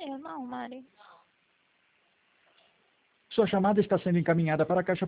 Eu não, Mari. Sua chamada está sendo encaminhada para a caixa